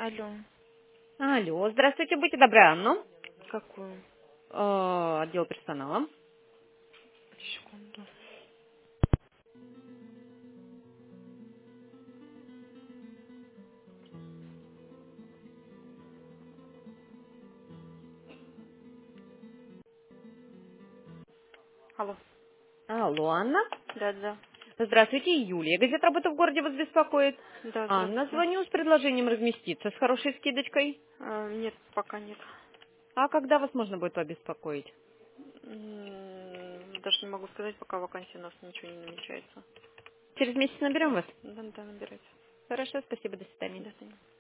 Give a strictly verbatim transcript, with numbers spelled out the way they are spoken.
Алло. Алло, здравствуйте, будьте добры, Анну. Какую? Э, Отдел персонала. Секунду. Алло. Алло, Анна. Да, да. Здравствуйте, Юлия. Газета «Работа в городе» вас беспокоит. Да, Анна, здравствуйте. звоню с предложением разместиться с хорошей скидочкой. А, нет, пока нет. А когда вас можно будет побеспокоить? М, Даже не могу сказать, пока вакансия у нас ничего не намечается. Через месяц наберем вас. Да, да, набирайте. Хорошо, спасибо, до свидания. До свидания.